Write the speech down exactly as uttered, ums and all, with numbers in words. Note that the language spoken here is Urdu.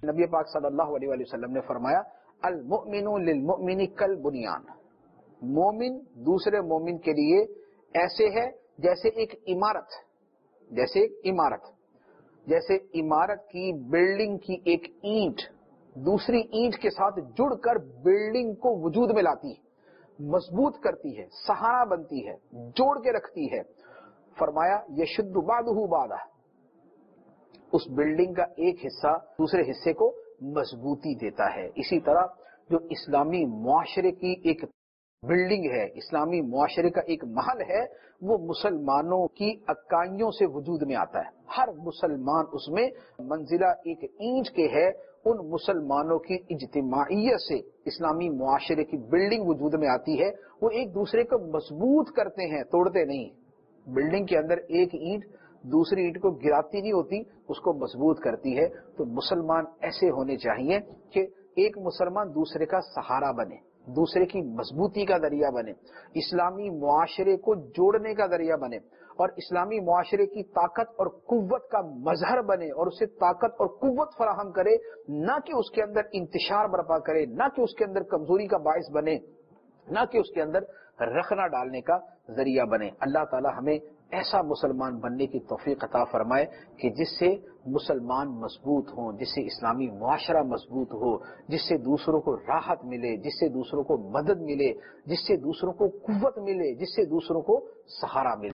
نبی پاک صلی اللہ علیہ وآلہ وسلم نے فرمایا المؤمن للمؤمن کالبنیان، مومن دوسرے مومن کے لیے ایسے ہے جیسے ایک عمارت، جیسے ایک عمارت جیسے عمارت کی بلڈنگ کی ایک اینٹ دوسری اینٹ کے ساتھ جڑ کر بلڈنگ کو وجود میں لاتی ہے، مضبوط کرتی ہے، سہارا بنتی ہے، جوڑ کے رکھتی ہے۔ فرمایا یشد بعضہ بعضا، اس بلڈنگ کا ایک حصہ دوسرے حصے کو مضبوطی دیتا ہے۔ اسی طرح جو اسلامی معاشرے کی ایک بلڈنگ ہے، اسلامی معاشرے کا ایک محل ہے، وہ مسلمانوں کی اکائیوں سے وجود میں آتا ہے۔ ہر مسلمان اس میں منزلہ ایک اینٹ کے ہے، ان مسلمانوں کی اجتماعیت سے اسلامی معاشرے کی بلڈنگ وجود میں آتی ہے۔ وہ ایک دوسرے کو مضبوط کرتے ہیں، توڑتے نہیں۔ بلڈنگ کے اندر ایک اینٹ دوسری اینٹ کو گراتی نہیں ہوتی، اس کو مضبوط کرتی ہے۔ تو مسلمان ایسے ہونے چاہیے کہ ایک مسلمان دوسرے کا سہارا بنے، دوسرے کی مضبوطی کا ذریعہ بنے، اسلامی معاشرے کو جوڑنے کا ذریعہ بنے، اور اسلامی معاشرے کی طاقت اور قوت کا مظہر بنے، اور اسے طاقت اور قوت فراہم کرے، نہ کہ اس کے اندر انتشار برپا کرے، نہ کہ اس کے اندر کمزوری کا باعث بنے، نہ کہ اس کے اندر رخنا ڈالنے کا ذریعہ بنے۔ اللہ تعالی ہمیں ایسا مسلمان بننے کی توفیق عطا فرمائے کہ جس سے مسلمان مضبوط ہوں، جس سے اسلامی معاشرہ مضبوط ہو، جس سے دوسروں کو راحت ملے، جس سے دوسروں کو مدد ملے، جس سے دوسروں کو قوت ملے، جس سے دوسروں کو سہارا ملے۔